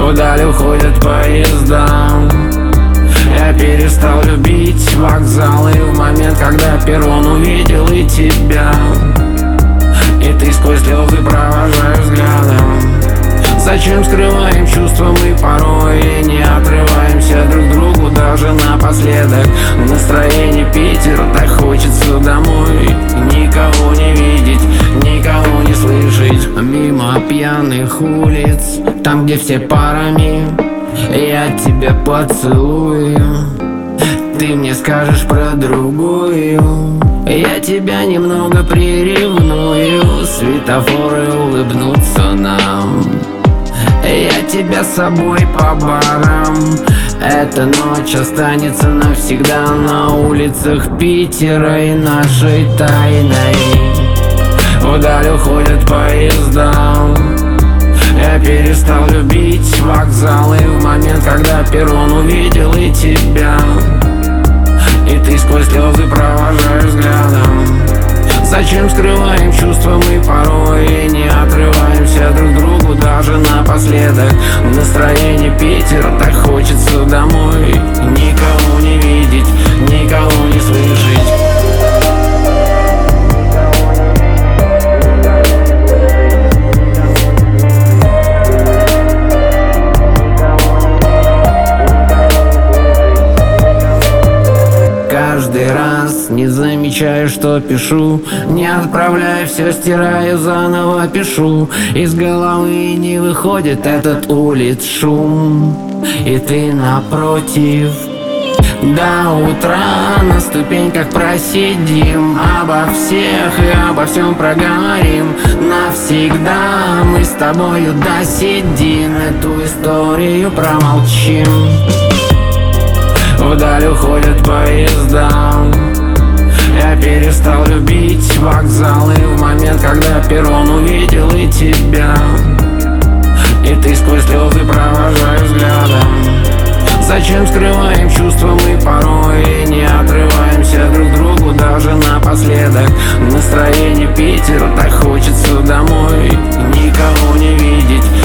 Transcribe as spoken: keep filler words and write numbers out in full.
Вдаль уходят поезда. Я перестал любить вокзалы в момент, когда перрон увидел и тебя. И ты сквозь слезы провожаешь взглядом. Зачем скрываем чувства мы порой и не отрываемся друг другу даже напоследок? Настроение Питер, так хочется домой. Никого не видеть, никого не слышать. Мимо пьяных улиц, там где все парами, я тебя поцелую. Ты мне скажешь про другую, я тебя немного приревную. Светофоры улыбнутся нам, я тебя с собой по барам. Эта ночь останется навсегда на улицах Питера и нашей тайной. Вдаль уходят поезда. Я перестал любить вокзалы в момент, когда перрон увидел и тебя. И ты сквозь слезы провожаешь взглядом. Зачем скрываем чувства мы порой и не отрываемся друг другу даже напоследок? Настроение Питер, так хочется домой. Никого не видеть, никого не слышать. Каждый раз не замечаю, что пишу, не отправляю, все стираю, заново пишу. Из головы не выходит этот улиц шум, и ты напротив. До утра на ступеньках просидим, обо всех и обо всем проговорим. Навсегда мы с тобою до седин эту историю промолчим. Вдаль уходят поезда. Я перестал любить вокзалы в момент, когда перрон увидел и тебя. И ты сквозь слезы провожаешь взглядом. Зачем скрываем чувства мы порой и не отрываемся друг другу даже напоследок? Настроение Питер, так хочется домой. Никого не видеть,